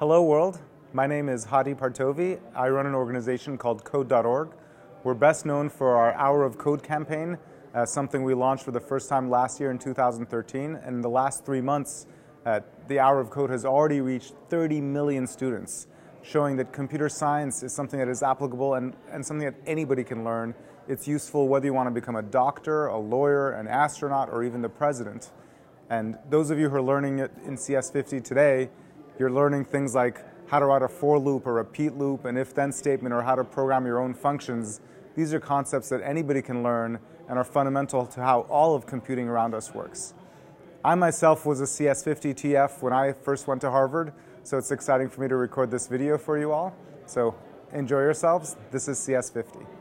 Hello world, my name is Hadi Partovi. I run an organization called Code.org. We're best known for our Hour of Code campaign, something we launched for the first time last year in 2013. And in the last 3 months, the Hour of Code has already reached 30 million students, showing that computer science is something that is applicable and something that anybody can learn. It's useful whether you want to become a doctor, a lawyer, an astronaut, or even the president. And those of you who are learning it in CS50 today, you're learning things like how to write a for loop, a repeat loop, an if-then statement, or how to program your own functions. These are concepts that anybody can learn and are fundamental to how all of computing around us works. I myself was a CS50 TF when I first went to Harvard, so it's exciting for me to record this video for you all. So enjoy yourselves. This is CS50.